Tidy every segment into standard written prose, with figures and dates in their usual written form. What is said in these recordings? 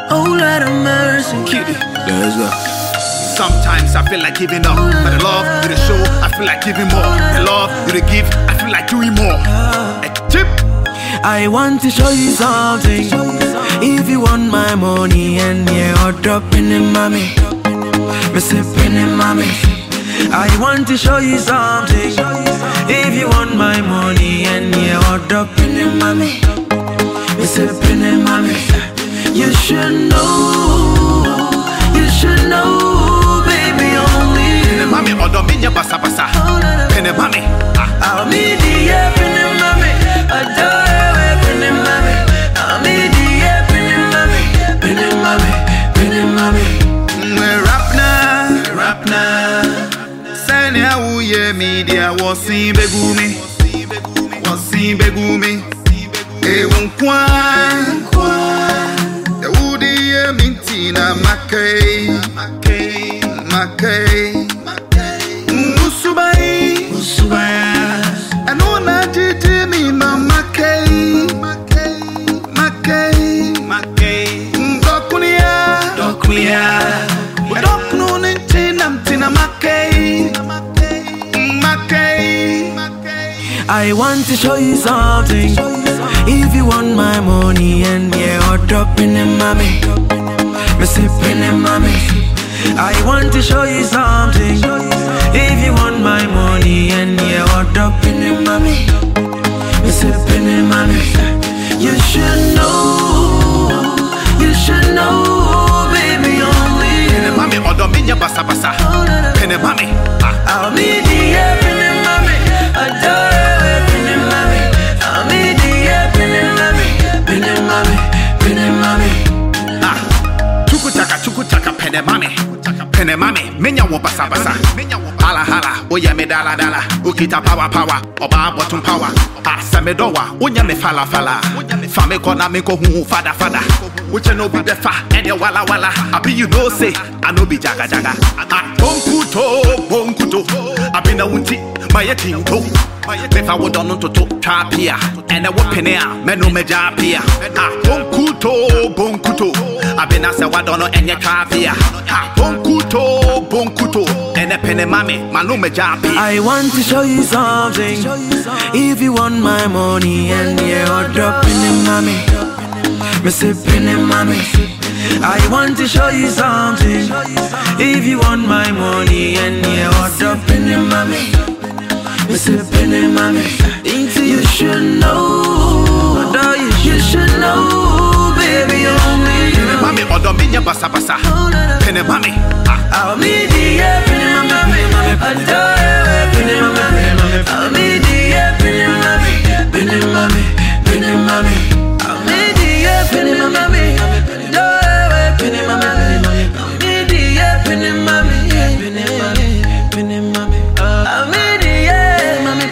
Oh Lord of mercy. Kitty, let's go. Sometimes I feel like giving up, but the love you the show, I feel like giving more. The love you the give, I feel like doing more. Chip. I want to show you something. If you want my money and you're dropping in mommy, me sipping in mommy. I want to show you something. If you want my money and you're dropping in mommy, me sipping in mommy. You should know, you should know, baby, only you. Mommy, odo minya basa basa. Pene mommy, I'll meet the pene mommy. Adore pene mommy. I'll meet the pene mommy. Pene mommy, pene mommy. Rap now. Send ya uye media wasi begumi, wasi begumi. Unkwa. Mintina Makay Musubai Anona Jimmy Makay Dokunia Dokno Nintinam Tina Makay. I want to show you something. If you want my money and you're dropping in mommy, me sipping in mommy. I want to show you something. If you want my money and you're dropping in mommy, me sipping in mommy. You should know, you should know, baby, only you. Pene mami, odo minya basa basa. Pene mami, I'll meet the pene mami. Adore pene mami. I'll meet the pene mami. Pene mami, pene mami. Chuku chaka pene mami, menya wo basa basa. Hala, oya me dala ukita power, oba bottom power. Samedowa, onya me fala. Fame kona me ko hu fada. Uche no be befa, ene wala. Abi you know say, I no be jaga. Bonkuto, abi na wunti, maye tinto. If I would on to trapia, and I would penea, menu mejapia. Bonkuto, I've been asked what on any trapia. Bonkuto, and a penny mammy, manu mejapi. I want to show you something. If you want my money and you're dropping in mommy, me sipping in mommy. I want to show you something. If you want my money and you're dropping in mommy, me sipping in mommy. You should know, you should know, baby, only you. Mommy, odo minya basa basa. Pene mami, I'll meet the pene mami. Adore pene mami. I'll meet the pene mami. Pene mami. I'll meet the pene mami. Adore pene mami. I'll meet the pene mami. Pene mami. I'll meet the mami.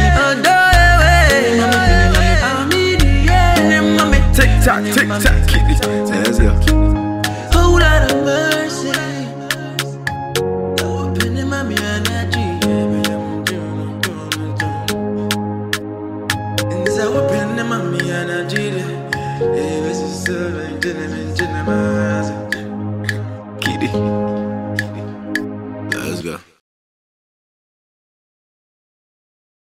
tick tock, kitty. Let's go. Oh, Lord of mercy. Open in my energy. And this I open in my energy. This is so gentleman. Kitty.